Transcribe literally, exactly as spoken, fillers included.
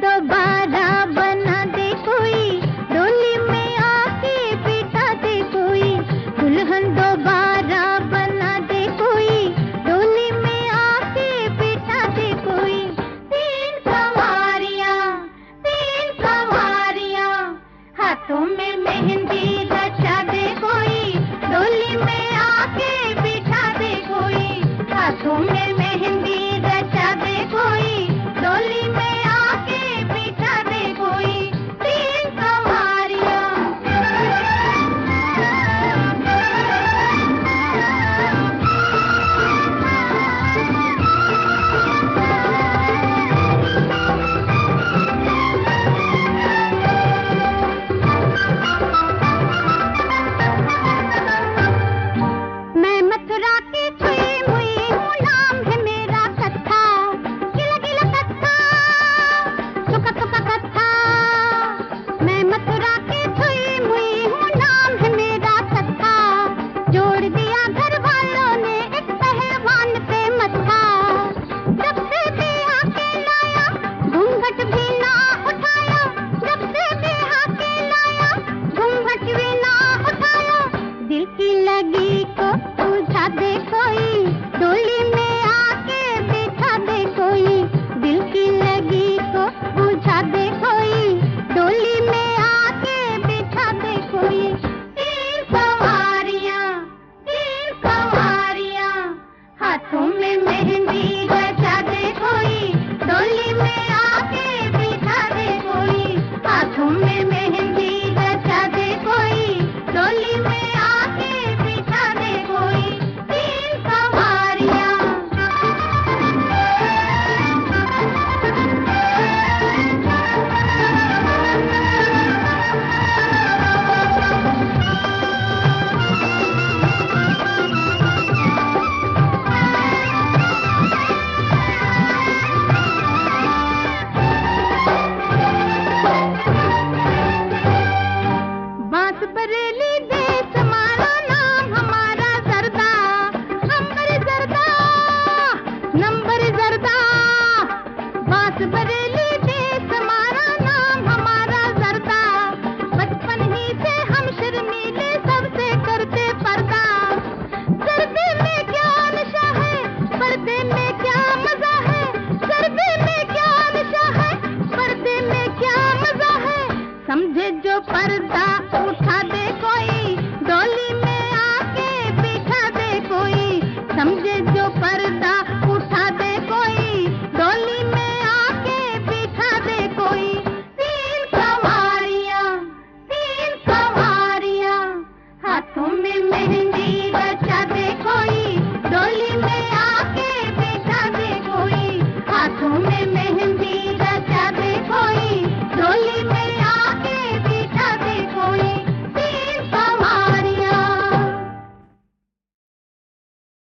दोबारा बना दे कोई, डोली में आके बिठा दे कोई, दुल्हन दोबारा बना दे कोई, डोली में आके बिठा दे कोई। तीन सवारियां, तीन सवारियां, हाथों में मेहंदी रचा दे कोई, डोली में आके बिठा दे कोई, हाथों में मेहंदी रचा दे कोई, डोली में आके बिठा दे कोई। तीन सवारियां। मैं मथुरा की छुई मुई हूँ, नाम है मेरा कत्था, गिला गिला कत्था, सुका सुका कत्था। मैं मथुरा की छुई मुई हूँ, नाम है मेरा कत्था, जोड़ दिया घर वालों ने एक पहलवान पे मत्था। जब से बिहा के लाया घूंघट भी ना उठाया, जब से बिहा के लाया घूंघट भी ना उठाया। दिल की लगी को बुझा दे कोई, डोली में आके बिठा दे कोई, दिल की लगी को बुझा दे कोई, डोली में आके बिठा दे कोई। तीन सवारियां, तीन सवारियां, हाथों में मेहंदी रचा दे कोई, डोली में आके बिठा दे कोई, हाथों में मेहंदी रचा दे कोई, डोली में आके बिठा दे कोई। तीन सवारियां। बांस बरेली देश हमारा, नाम हमारा जरदा, अंबर जरदा, नंबर जरदा। बांस बरेली देश हमारा, नाम हमारा जरदा, बचपन ही से हम शर्मीले सबसे करते पर्दा। जरदे में क्या नशा है, पर्दे में क्या मजा है, जरदे में क्या नशा है, पर्दे में क्या मजा है। समझे जो पर्दा